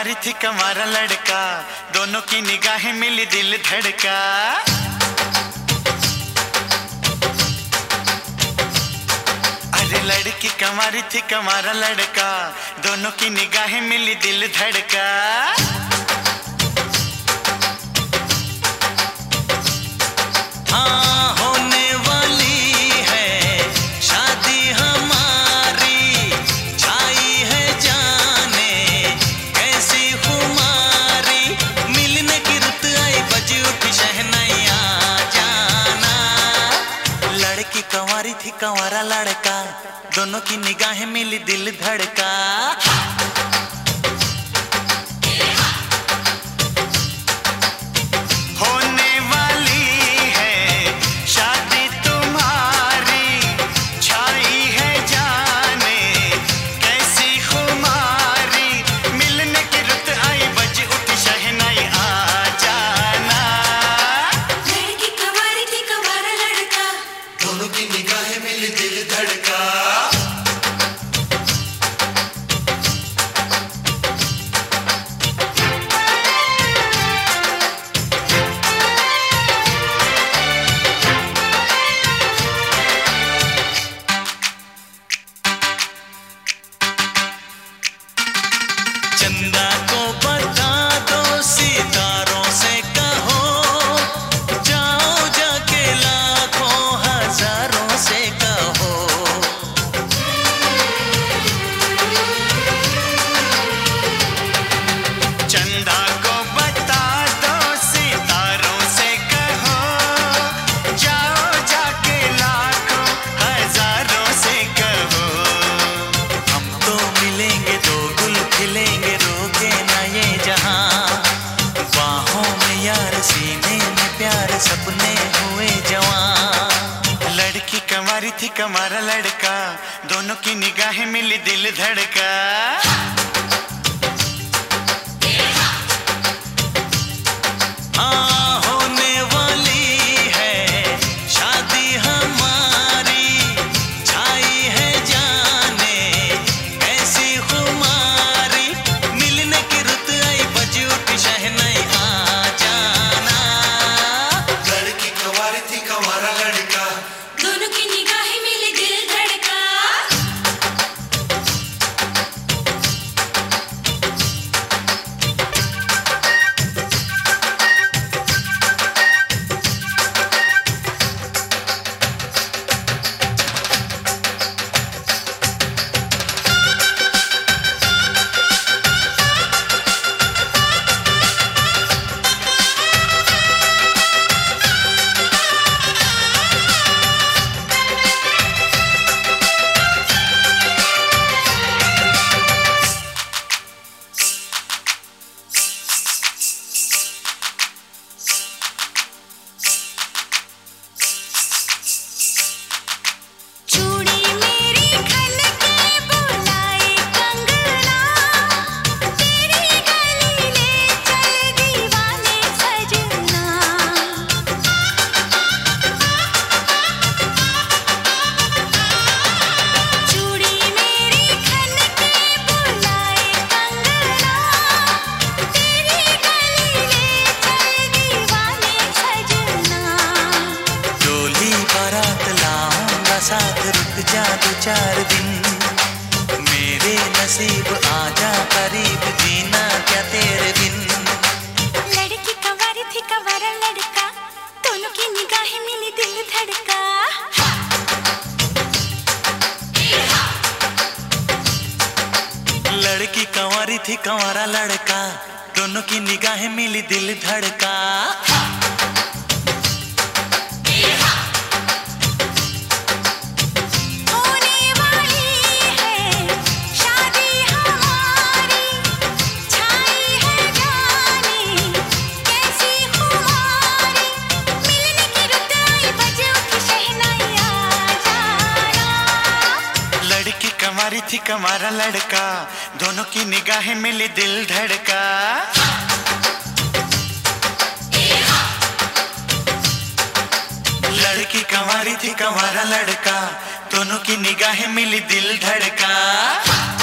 कंवारी थी कंवारा लड़का, दोनों की निगाहें मिली दिल धड़का। अरे लड़की कंवारी थी कंवारा लड़का, दोनों की निगाहें मिली दिल धड़का। कंवारी थी कंवारा लड़का, दोनों की निगाहें मिली दिल धड़का। होने वाली है शादी तुम्हारी, छाई है जाने कैसी खुमारी, मिलने की रुत आई बज उठी शहनाई आ जाना। लड़की कंवारी थी कंवारा लड़का, दोनों की निगाहें मिली दिल धड़का। चंदा को बता दो सितारों से कहो, जाओ जाके लाखों हजारों से कहो। चंदा को बता दो सितारों से कहो, जाओ जाके लाखों हजारों से कहो। हम तो मिलेंगे दो गुल खिलेंगे, रोके ना ये जहां, बाहों में यार सीने में प्यार सपने हुए जवां। लड़की कंवारी थी कंवारा लड़का, दोनों की निगाहें मिली दिल धड़का। हाँ होने वाली है शादी हमारी, छाई है जाने कैसी खुमारी, मिलने की रुत आई बज उठी शहनाई आ जाना। लड़की कंवारी थी कंवारा लड़का, दोनों की निगाहें मिली दिल धड़का। साथ रुक जा दो चार दिन, मेरे नसीब आजा करीब, जीना क्या तेरे बिन। लड़की कंवारी थी कंवारा लड़का, दोनों की निगाहें मिली दिल धड़का। लड़की कंवारी थी कंवारा लड़का, दोनों की निगाहें मिली दिल धड़का। कंवारी थी कंवारा लड़का, दोनों की निगाहें मिली दिल धड़का। लड़की कंवारी थी कंवारा लड़का, दोनों की निगाहें मिली दिल धड़का।